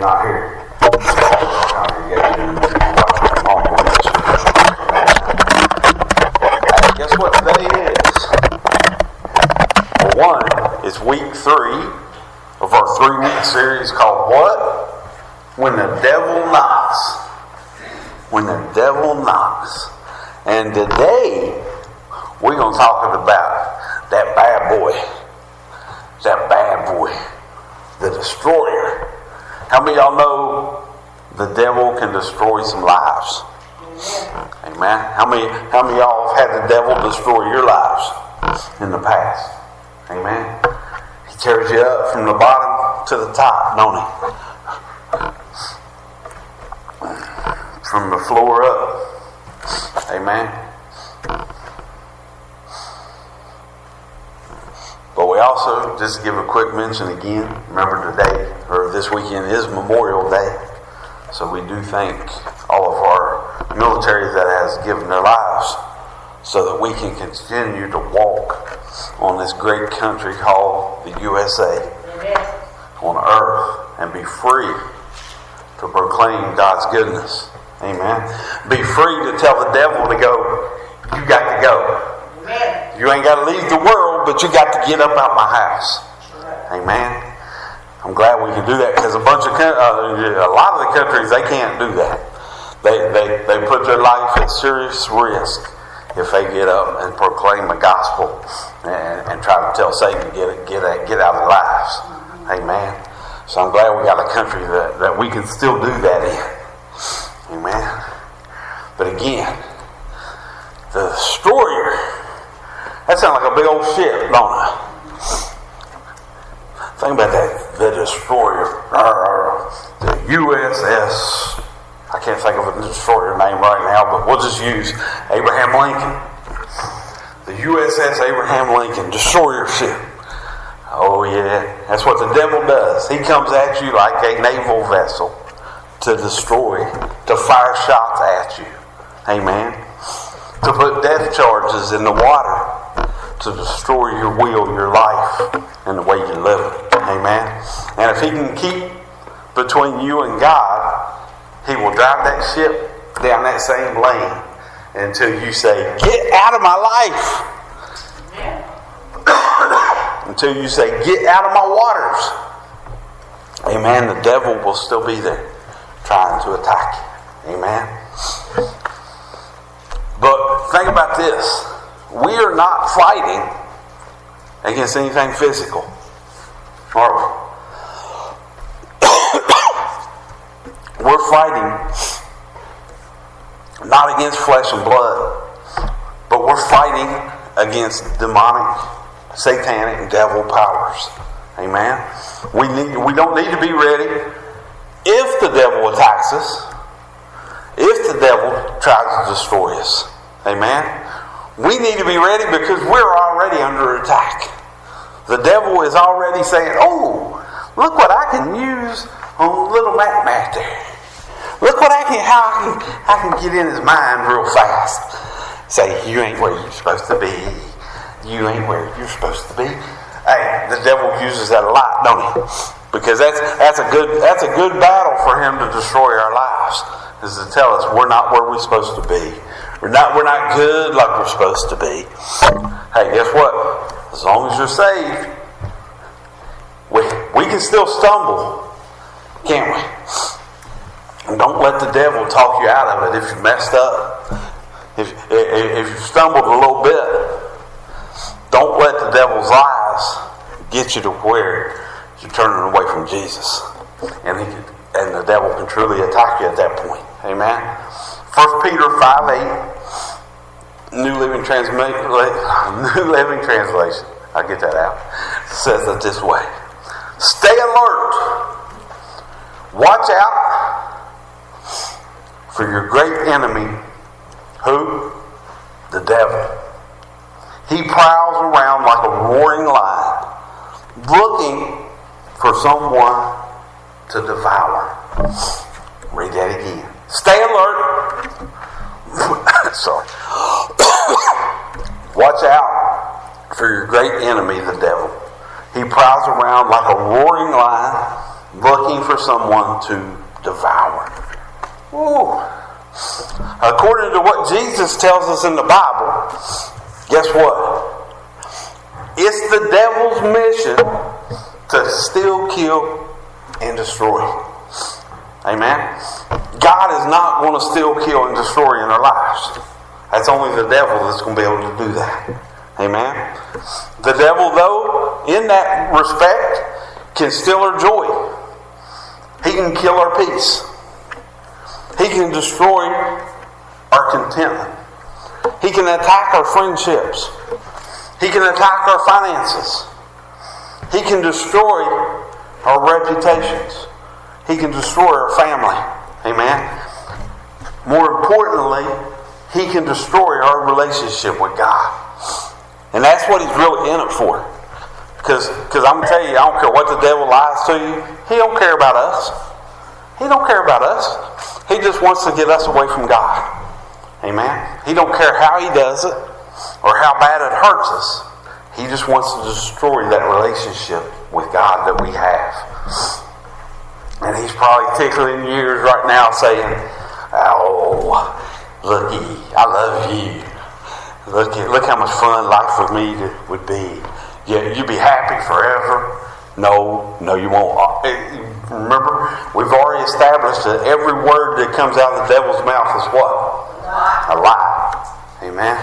not here. Guess what today is? For one, it's week 3 of our 3-week series called what? When the Devil Knocks. When the Devil Knocks. And today, we're going to talk about that bad boy. That bad boy. The destroyer. How many of y'all know the devil can destroy some lives? Amen. How many of y'all have had the devil destroy your lives in the past? Amen. He tears you up from the bottom to the top, don't he? From the floor up. Amen. But we also, just to give a quick mention again, remember today, or this weekend is Memorial Day. So we do thank all of our military that has given their lives so that we can continue to walk on this great country called the USA on earth and be free to proclaim God's goodness. Amen. Be free to tell the devil to go, you got to go. You ain't got to leave the world, but you got to get up out my house. Amen. I'm glad we can do that because a lot of the countries, they can't do that. They put their life at serious risk if they get up and proclaim the gospel and try to tell Satan to get out of their lives. Amen. So I'm glad we got a country that we can still do that in. Amen. But again, the destroyer. That sounds like a big old ship, don't it? Think about that. The destroyer. The USS. I can't think of a destroyer name right now, but we'll just use Abraham Lincoln. The USS Abraham Lincoln. Destroyer ship. Oh yeah. That's what the devil does. He comes at you like a naval vessel to destroy, to fire shots at you. Amen. To put death charges in the water. To destroy your will, your life, and the way you live it. Amen. And if he can keep between you and God, he will drive that ship down that same lane until you say, get out of my life. Until you say, get out of my waters. Amen. The devil will still be there trying to attack you. Amen. But think about this. We are not fighting against anything physical, are we? We're fighting not against flesh and blood, but we're fighting against demonic, satanic, and devil powers. Amen. We don't need to be ready if the devil attacks us, if the devil tries to destroy us. Amen. We need to be ready because we're already under attack. The devil is already saying, oh, look what I can use on little Matt there. Look what how I can get in his mind real fast. Say, you ain't where you're supposed to be. You ain't where you're supposed to be. Hey, the devil uses that a lot, don't he? Because that's a good battle for him to destroy our lives. Is to tell us we're not where we're supposed to be. We're not good like we're supposed to be. Hey, guess what? As long as you're saved, we can still stumble, can't we? And don't let the devil talk you out of it if you messed up. If you stumbled a little bit, don't let the devil's lies get you to where you're turning away from Jesus. And the devil can truly attack you at that point. Amen. 1 Peter 5:8, New Living Translation. I'll get that out. It says it this way: stay alert. Watch out for your great enemy. Who? The devil. He prowls around like a roaring lion, looking for someone to devour. Read that again. Stay alert. Sorry. Watch out for your great enemy, the devil. He prowls around like a roaring lion, looking for someone to devour. Ooh. According to what Jesus tells us in the Bible, guess what? It's the devil's mission to steal, kill, and destroy. Amen? God is not going to steal, kill, and destroy in our lives. That's only the devil that's going to be able to do that. Amen? The devil, though, in that respect, can steal our joy. He can kill our peace. He can destroy our contentment. He can attack our friendships. He can attack our finances. He can destroy our reputations. He can destroy our family. Amen? More importantly, He can destroy our relationship with God. And that's what He's really in it for. Because I'm going to tell you, I don't care what the devil lies to you. He don't care about us. He don't care about us. He just wants to get us away from God. Amen? He don't care how he does it or how bad it hurts us. He just wants to destroy that relationship with God that we have. And he's probably tickling your ears right now saying, "Oh, looky, I love you. Look how much fun life with me would be. You'd be happy forever." No, you won't. Remember, we've already established that every word that comes out of the devil's mouth is what? A lie. Amen.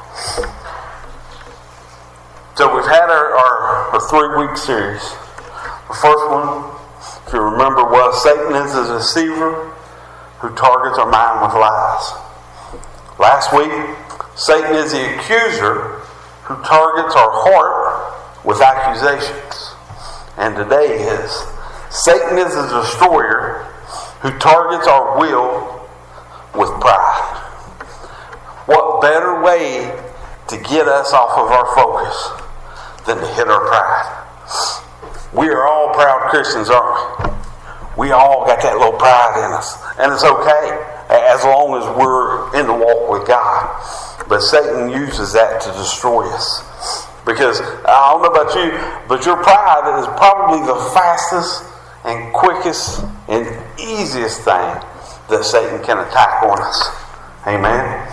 So we've had our 3-week series. The first one, if you remember, was Satan is a deceiver who targets our mind with lies. Last week, Satan is the accuser who targets our heart with accusations. And today is Satan is the destroyer who targets our will with pride. What better way to get us off of our focus than to hit our pride? We are all proud Christians, aren't we? We all got that little pride in us. And it's okay as long as we're in the walk with God. But Satan uses that to destroy us. Because, I don't know about you, but your pride is probably the fastest and quickest and easiest thing that Satan can attack on us. Amen?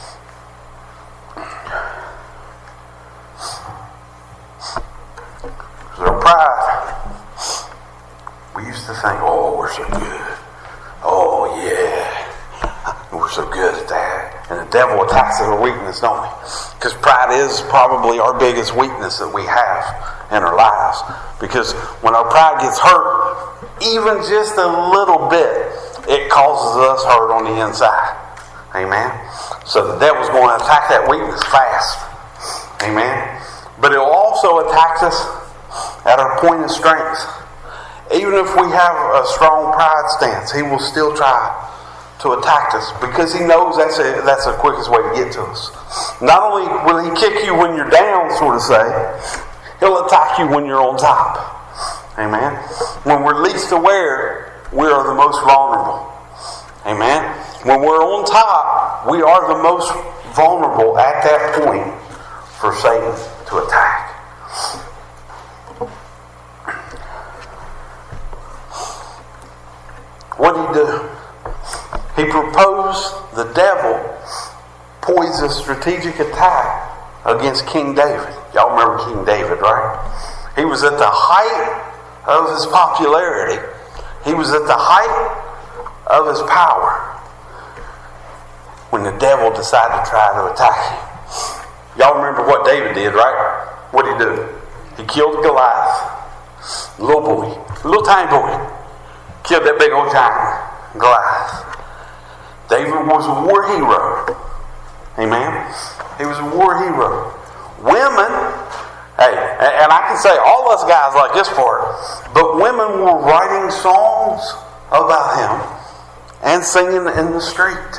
Our pride, we used to think, "Oh, we're so good. Oh, yeah. We're so good at that." And the devil attacks our weakness, don't we? Because pride is probably our biggest weakness that we have in our lives. Because when our pride gets hurt, even just a little bit, it causes us hurt on the inside. Amen? So the devil's going to attack that weakness fast. Amen? But it will also attack us at our point of strength. Even if we have a strong pride stance, he will still try to attack us because he knows that's the quickest way to get to us. Not only will he kick you when you're down, sort of say, he'll attack you when you're on top. Amen? When we're least aware, we are the most vulnerable. Amen? When we're on top, we are the most vulnerable at that point for Satan to attack. What did he do? He proposed, the devil poised a strategic attack against King David. Y'all remember King David, right? He was at the height of his popularity. He was at the height of his power when the devil decided to try to attack him. Y'all remember what David did, right? What did he do? He killed Goliath. Little boy. Little tiny boy. Killed that big old giant, Goliath. David was a war hero. Amen? He was a war hero. Women, hey, and I can say all us guys like this part, but women were writing songs about him and singing in the street.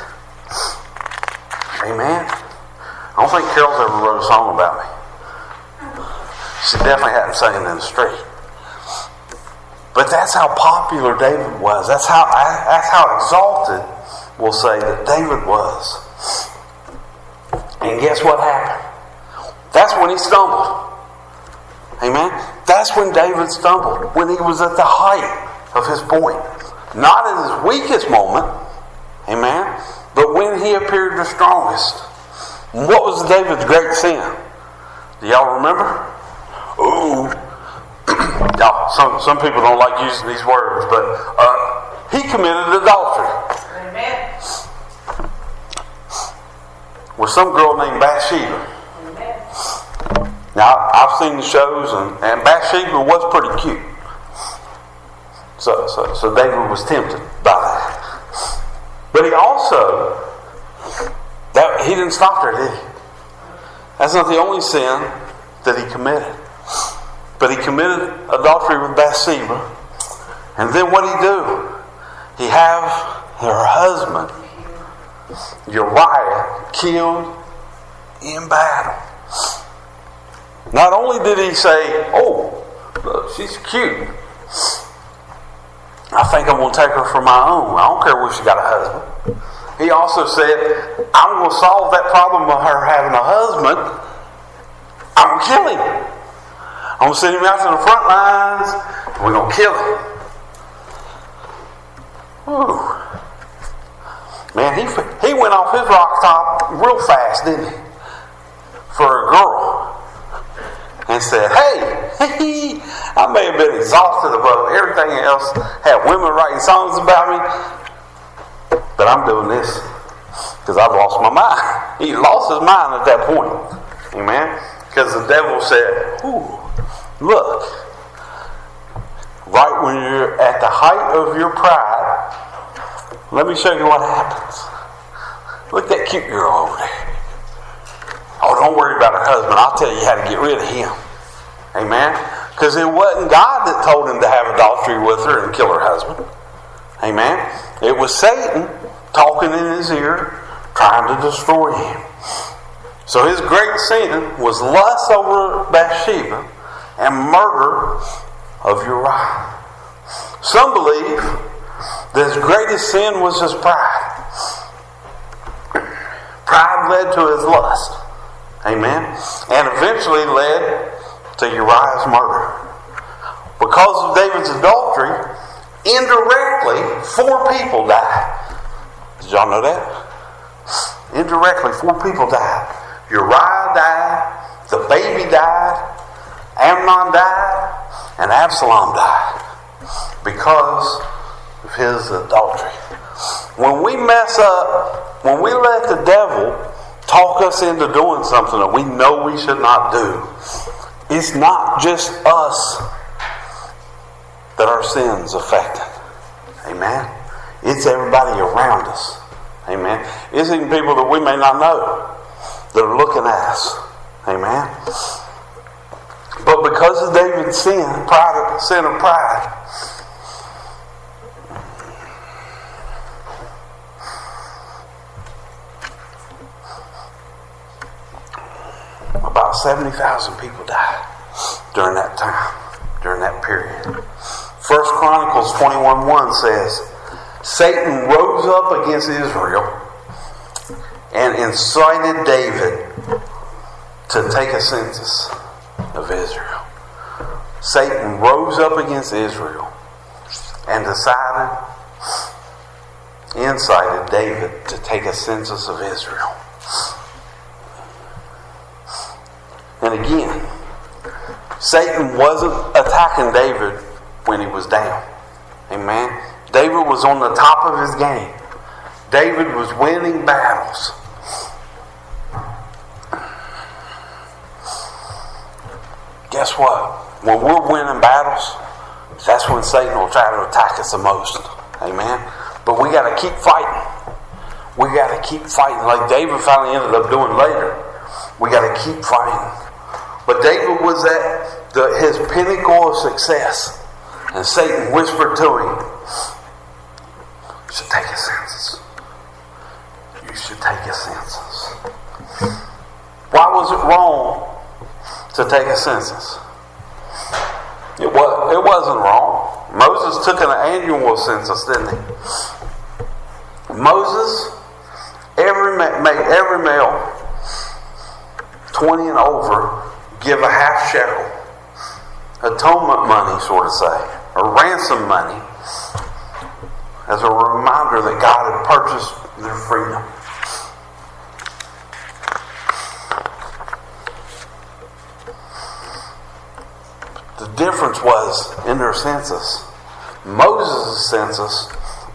Amen? I don't think Carol's ever wrote a song about me. She definitely hadn't singing in the street. But that's how popular David was. That's how exalted, we'll say, that David was. And guess what happened? That's when he stumbled. Amen? That's when David stumbled. When he was at the height of his point. Not in his weakest moment, amen, but when he appeared the strongest. What was David's great sin? Do y'all remember? Ooh. Y'all, some people don't like using these words, but he committed adultery. Amen. With some girl named Bathsheba. Amen. Now, I've seen the shows, and Bathsheba was pretty cute. So David was tempted by that. But he also, he didn't stop there, did he? That's not the only sin that he committed. But he committed adultery with Bathsheba. And then what did he do? He have her husband, Uriah, killed in battle. Not only did he say, oh, look, she's cute. I think I'm going to take her for my own. I don't care where she got a husband. He also said, I'm going to solve that problem of her having a husband. I'm going to kill him. I'm going to send him out to the front lines, and we're going to kill him. Ooh. Man, he went off his rock top real fast, didn't he? For a girl. And said, hey, I may have been exhausted above everything else, had women writing songs about me, but I'm doing this because I've lost my mind. He lost his mind at that point. Amen? Because the devil said, ooh, look, right when you're at the height of your pride, let me show you what happens. Look at that cute girl over there. Oh, don't worry about her husband. I'll tell you how to get rid of him. Amen? Because it wasn't God that told him to have adultery with her and kill her husband. Amen? It was Satan talking in his ear, trying to destroy him. So his great sin was lust over Bathsheba and murder of Uriah. Some believe that his greatest sin was his pride. Pride led to his lust. Amen. And eventually led to Uriah's murder. Because of David's adultery, indirectly, 4 people died. Did y'all know that? Indirectly, 4 people died. Uriah died, the baby died, Amnon died, and Absalom died. Because of his adultery. When we mess up, when we let the devil talk us into doing something that we know we should not do, it's not just us that our sins affected. Amen. It's everybody around us. Amen. It's even people that we may not know that are looking at us. Amen. But because of David's sin of pride, about 70,000 people died during that time, during that period. 1 Chronicles 21:1 says, Satan rose up against Israel and incited David to take a census of Israel. Satan rose up against Israel and incited David to take a census of Israel. And again, Satan wasn't attacking David when he was down. Amen. David was on the top of his game. David was winning battles. Guess what? When we're winning battles, that's when Satan will try to attack us the most. Amen. But we got to keep fighting. We got to keep fighting, like David finally ended up doing later. We got to keep fighting. But David was at his pinnacle of success. And Satan whispered to him, you should take a census. You should take a census. Why was it wrong to take a census? It wasn't wrong. Moses took an annual census, didn't he? Moses, made every male 20 and over give a half shekel, atonement money, sort of say, or ransom money, as a reminder that God had purchased their freedom. The difference was in their census. Moses' census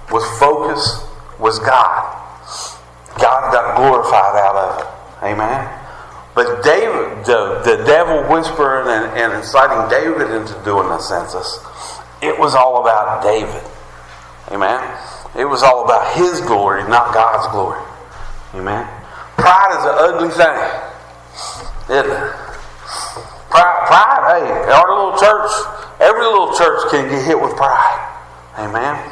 was God. God got glorified out of it. Amen. But David, the devil whispering and inciting David into doing the census, it was all about David. Amen. It was all about his glory, not God's glory. Amen. Pride is an ugly thing, isn't it? Pride, hey, our little church, every little church can get hit with pride. Amen.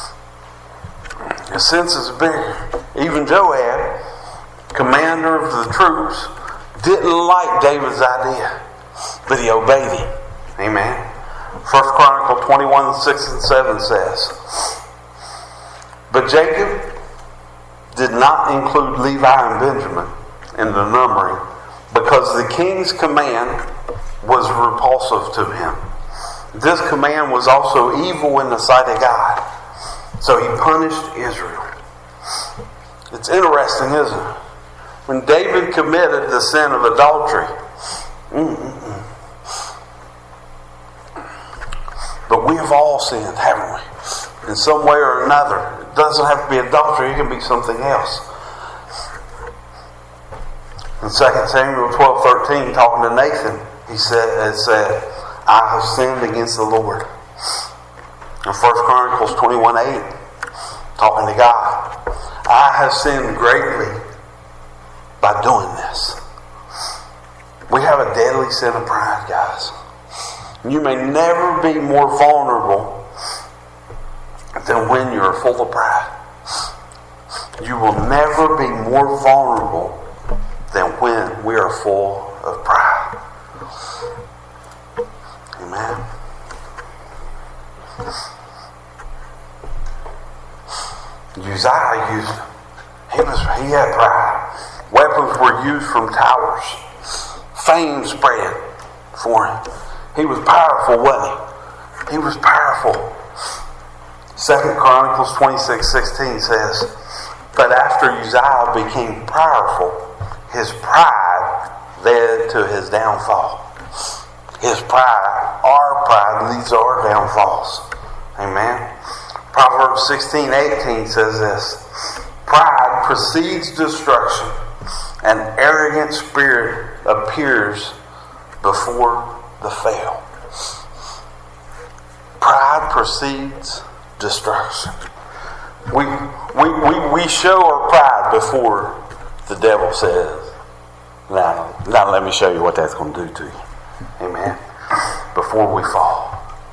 The sense is bigger. Even Joab, commander of the troops, didn't like David's idea, but he obeyed him. Amen. 1 Chronicles 21, 6 and 7 says, "But Jacob did not include Levi and Benjamin in the numbering, because the king's command was repulsive to him. This command was also evil in the sight of God. So he punished Israel." It's interesting, isn't it? When David committed the sin of adultery, but we have all sinned, haven't we? In some way or another. It doesn't have to be adultery, it can be something else. In 2 Samuel 12:13, talking to Nathan, it said, "I have sinned against the Lord." In 1 Chronicles 21:8, talking to God, "I have sinned greatly by doing this." We have a deadly sin of pride, guys. You may never be more vulnerable than when you're full of pride. You will never be more vulnerable than when we are full of pride. Amen. Uzziah he had pride. Weapons were used from towers. Fame spread for him. He was powerful, wasn't he? He was powerful. 2 Chronicles 26:16 says, "But after Uzziah became powerful, his pride led to his downfall." His pride, our pride, leads to our downfalls. Amen. Proverbs 16:18 says this, "Pride precedes destruction, and arrogant spirit appears before the fall." Pride precedes destruction. We show our pride before the devil says, now let me show you what that's going to do to you. Amen. Before we fall.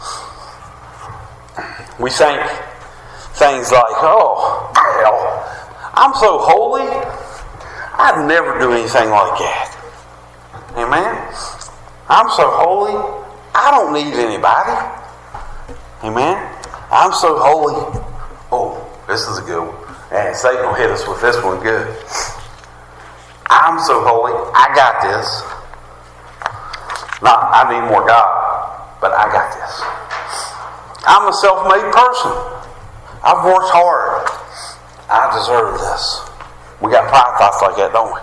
We think things like, "Oh, well, I'm so holy, I'd never do anything like that." Amen. "I'm so holy, I don't need anybody." Amen. "I'm so holy." Oh, this is a good one. And Satan will hit us with this one good. "I'm so holy, I got this. Not, I need more God, but I got this. I'm a self-made person. I've worked hard. I deserve this." We got pride thoughts like that, don't we?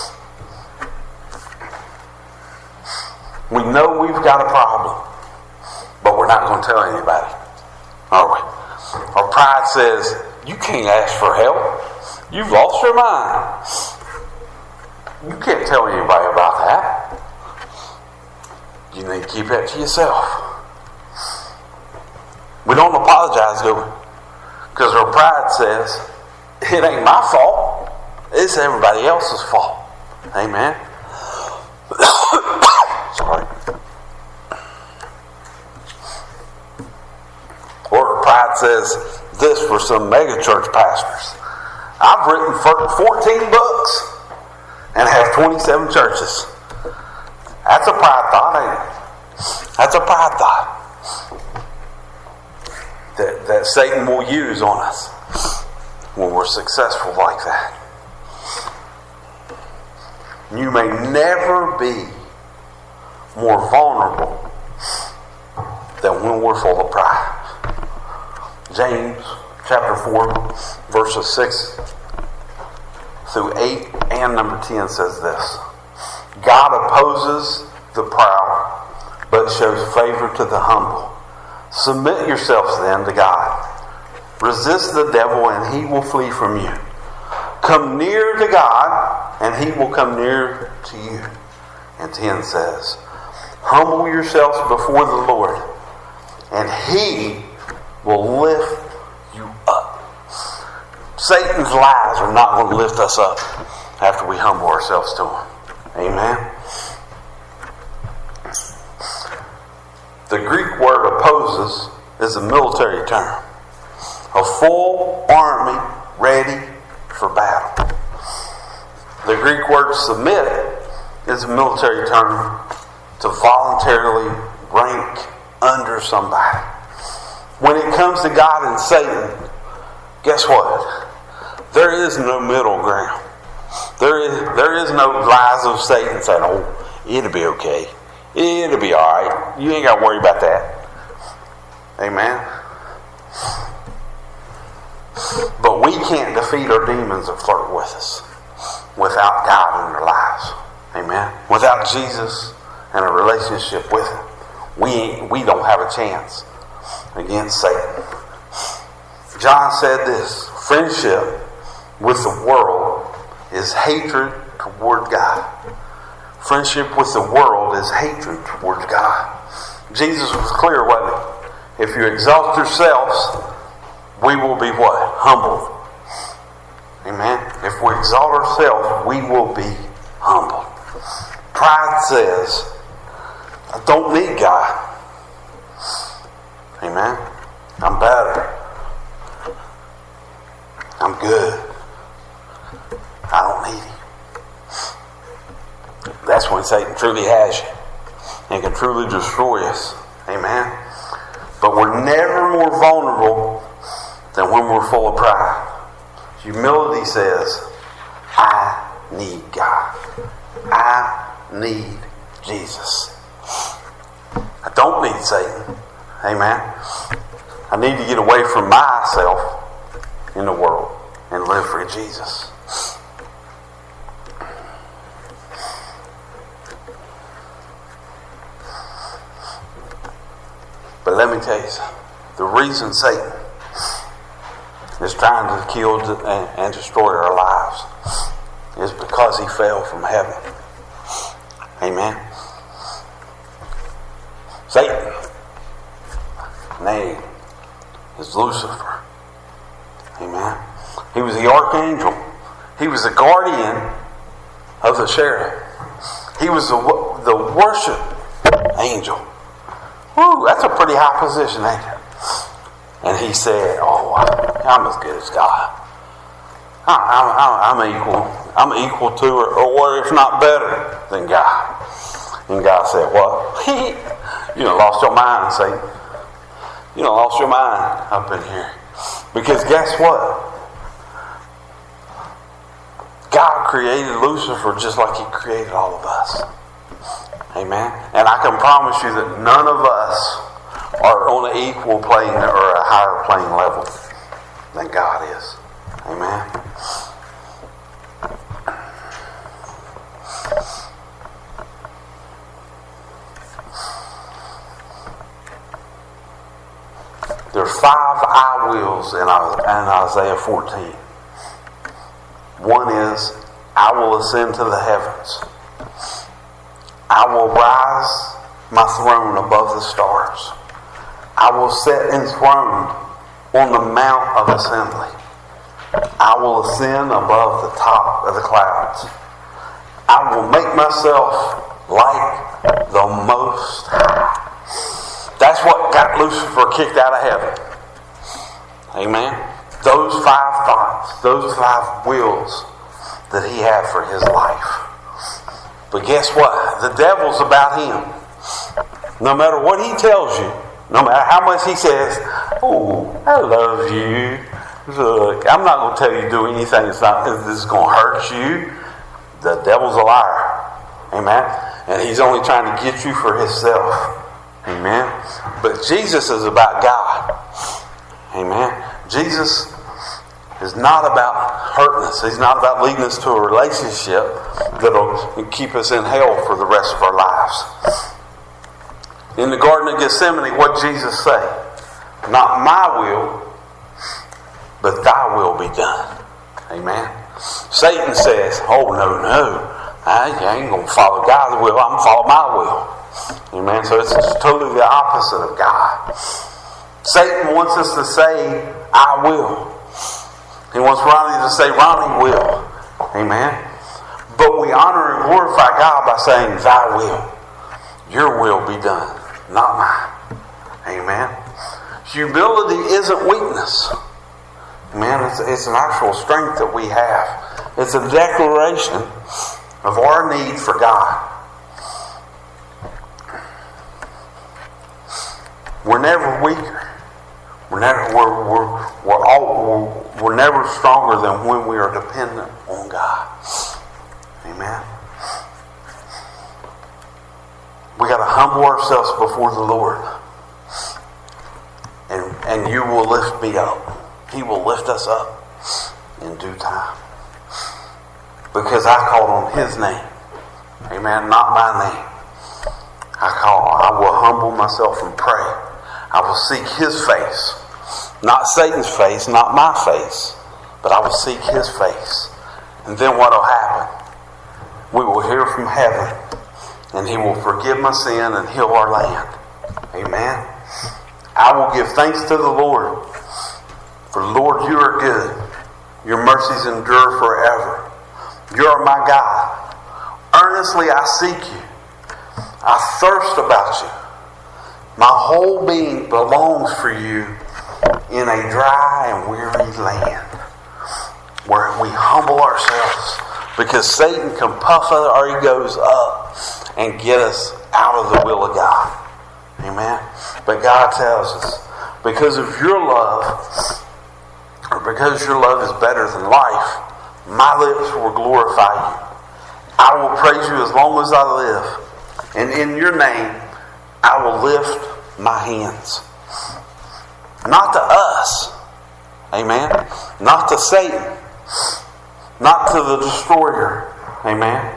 We know we've got a problem, but we're not going to tell anybody, are we? Our pride says, "You can't ask for help. You've lost your mind. You can't tell anybody about that. You need to keep that to yourself." We don't apologize, do we? Because our pride says, "It ain't my fault. It's everybody else's fault." Amen. Sorry. Or pride says this for some mega church pastors: "I've written 14 books and have 27 churches." That's a pride thought, ain't it? That's a pride thought that Satan will use on us when we're successful like that. You may never be more vulnerable than when we're full of pride. James chapter 4, verses 6 through 8 and number 10 says this. God opposes the proud, but shows favor to the humble. Submit yourselves then to God. Resist the devil and he will flee from you. Come near to God and he will come near to you. And 10 says, humble yourselves before the Lord and he will lift you up. Satan's lies are not going to lift us up after we humble ourselves to him. Amen. The Greek word opposes is a military term. A full army ready for battle. The Greek word submit is a military term to voluntarily rank under somebody. When it comes to God and Satan, guess what? There is no middle ground. There is no lies of Satan saying, oh, it'll be okay. It'll be alright. You ain't got to worry about that. Amen. But we can't defeat our demons that flirt with us without God in our lives. Amen. Without Jesus and a relationship with him, we don't have a chance against Satan. John said this, friendship with the world is hatred toward God. Friendship with the world is hatred towards God. Jesus was clear, wasn't he? If you exalt yourselves, we will be what? Humbled. Amen. If we exalt ourselves, we will be humbled. Pride says, I don't need God. Amen. I'm better. I'm good. I don't need him. That's when Satan truly has you and can truly destroy us. Amen. But we're never more vulnerable than when we're full of pride. Humility says, I need God. I need Jesus. I don't need Satan. Amen. I need to get away from myself in the world and live for Jesus. But let me tell you something. The reason Satan is trying to kill and destroy our lives is because he fell from heaven. Amen. Satan, name is Lucifer. Amen. He was the archangel. He was the guardian of the cherub. He was the worship angel. Woo, that's a pretty high position, ain't it? And he said, oh, I'm as good as God. I'm equal. I'm equal to or if not better than God. And God said, what? You done lost your mind, Satan. You done lost your mind up in here. Because guess what? God created Lucifer just like he created all of us. Amen. And I can promise you that none of us are on an equal plane or a higher plane level than God is. Amen. There are 5 I wills in Isaiah 14. One is, I will ascend to the heavens. I will rise my throne above the stars. I will sit enthroned on the mount of assembly. I will ascend above the top of the clouds. I will make myself like the Most High. That's what got Lucifer kicked out of heaven. Amen. Those 5 thoughts, those 5 wills that he had for his life. But guess what? The devil's about him. No matter what he tells you, no matter how much he says, oh, I love you. Look, I'm not going to tell you to do anything that's going to hurt you. The devil's a liar. Amen. And he's only trying to get you for himself. Amen. But Jesus is about God. Amen. Jesus is not about hurting us. He's not about leading us to a relationship that'll keep us in hell for the rest of our lives. In the Garden of Gethsemane, what did Jesus say? Not my will, but thy will be done. Amen. Satan says, oh, no. I ain't going to follow God's will. I'm going to follow my will. Amen. So it's totally the opposite of God. Satan wants us to say, I will. He wants Ronnie to say, Ronnie will. Amen. But we honor and glorify God by saying, thy will. Your will be done, not mine. Amen. Humility isn't weakness. Amen. It's an actual strength that we have. It's a declaration of our need for God. We're never weaker. We're never stronger than when we are dependent on God. Amen. We got to humble ourselves before the Lord, and you will lift me up. He will lift us up in due time, because I called on His name. Amen. Not my name. I will humble myself and pray. I will seek His face. Not Satan's face, not my face, but I will seek His face. And then what will happen? We will hear from heaven, and He will forgive my sin and heal our land. Amen. I will give thanks to the Lord. For Lord, you are good. Your mercies endure forever. You are my God. Earnestly I seek you. I thirst about you. My whole being belongs for you in a dry and weary land, where we humble ourselves, because Satan can puff our egos up and get us out of the will of God. Amen. But God tells us, because of your love, or because your love is better than life, my lips will glorify you. I will praise you as long as I live, and in your name I will lift my hands. Not to us. Amen. Not to Satan. Not to the destroyer. Amen.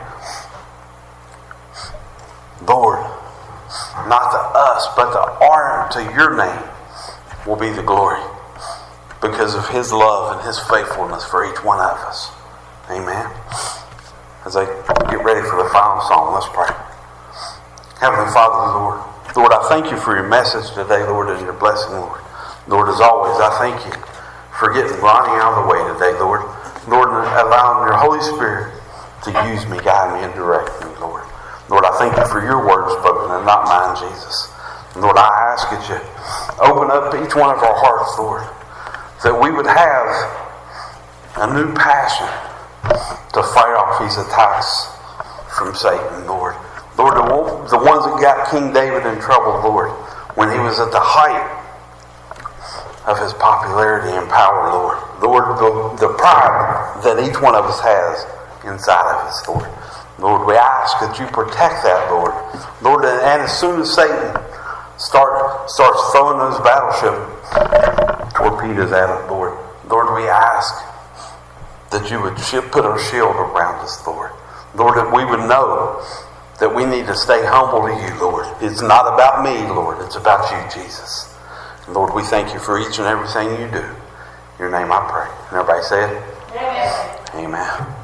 Lord, not to us, but to your name will be the glory, because of His love and His faithfulness for each one of us. Amen. As I get ready for the final song, let's pray. Heavenly Father, Lord, I thank you for your message today, Lord, and your blessing, Lord. Lord, as always, I thank you for getting Ronnie out of the way today, Lord. Lord, allowing your Holy Spirit to use me, guide me, and direct me, Lord. Lord, I thank you for your words spoken and not mine, Jesus. Lord, I ask that you open up each one of our hearts, Lord, that we would have a new passion to fight off these attacks from Satan, Lord. Lord, the ones that got King David in trouble, Lord, when he was at the height of his popularity and power, Lord. Lord, the pride that each one of us has inside of us, Lord. Lord, we ask that you protect that, Lord. Lord, and as soon as Satan starts throwing those battleship torpedoes at us, Lord, we ask that you would put a shield around us, Lord. Lord, that we would know that we need to stay humble to you, Lord. It's not about me, Lord. It's about you, Jesus. Lord, we thank you for each and everything you do. In your name I pray. And everybody say it? Amen. Amen.